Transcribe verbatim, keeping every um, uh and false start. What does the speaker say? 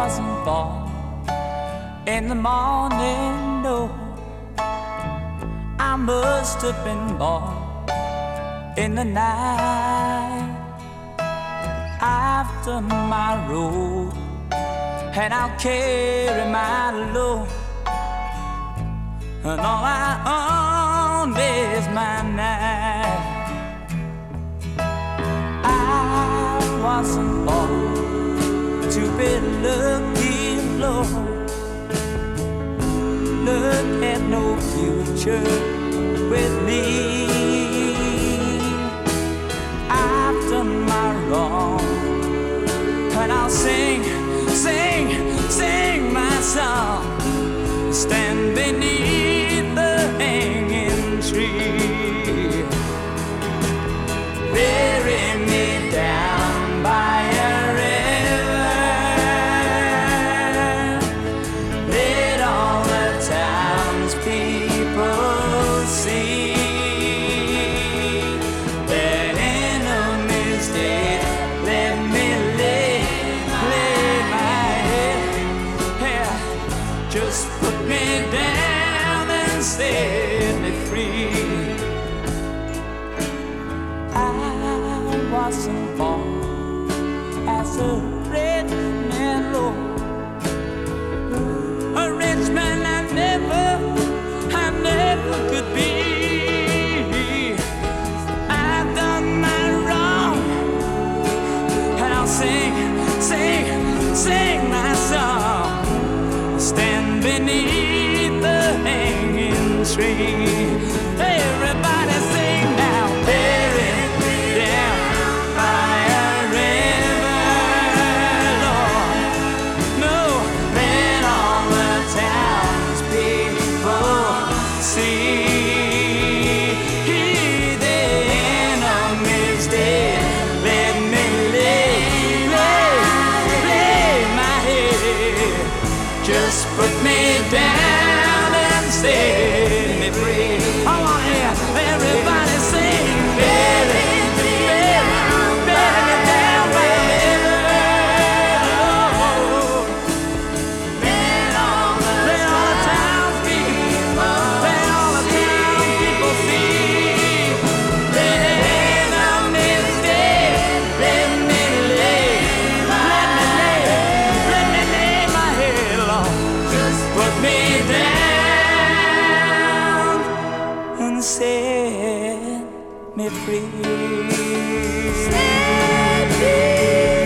wasn't born in the morning, no. I must have been born in the night. I've done my road and I'll carry my load, and all I own is my night. I wasn't born to be lucky, Lord. Luck had no future with me. I've done my wrong, and I'll sing, sing, sing my song. Stand beneath the hanging tree. Bury me down by a river. Let all the townspeople see that enemies dead. Let me lay, lay my head. Yeah, just put me down and set me free. I wasn't born as a rich man, Lord. A rich man I never, I never could be. I've done my wrong, and I'll sing, sing, sing my song. Stand beneath the hanging tree. Everybody sing now. Bury me down by a river, Lord. No, let all the townspeople see the enemy's dead. Let me lay, lay, lay my head. Just put me down and set me free. I want to hear everybody sing. Bury me, bury, bury me down by the river. Lord. Let all the, let all the townspeople, let all the townspeople see the enemy's dead. Let me lay, let me lay, let me lay my head, Lord. Just put me down and set me free. Set me free.